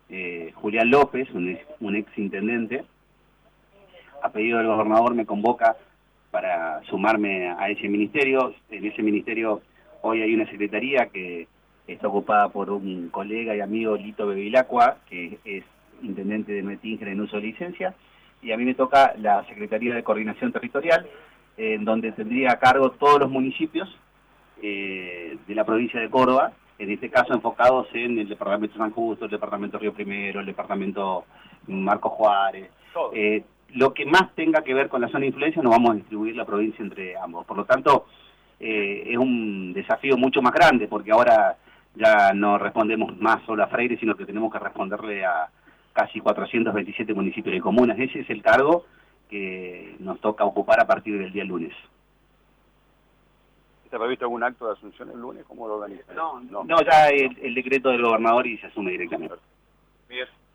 Julián López, un ex intendente. A pedido del gobernador me convoca para sumarme a ese ministerio. En ese ministerio hoy hay una secretaría que está ocupada por un colega y amigo, Lito Bevilacqua, que es intendente de Metínger en uso de licencia, y a mí me toca la Secretaría de Coordinación Territorial, en donde tendría a cargo todos los municipios de la provincia de Córdoba, en este caso enfocados en el departamento San Justo, el departamento Río Primero, el departamento Marcos Juárez. Lo que más tenga que ver con la zona de influencia nos vamos a distribuir la provincia entre ambos. Por lo tanto, es un desafío mucho más grande, porque ahora ya no respondemos más solo a Freire, sino que tenemos que responderle a casi 427 municipios y comunas. Ese es el cargo que nos toca ocupar a partir del día lunes. ¿Está previsto algún acto de asunción el lunes? ¿Cómo lo organizan? No, ya el decreto del gobernador y se asume directamente. Bien.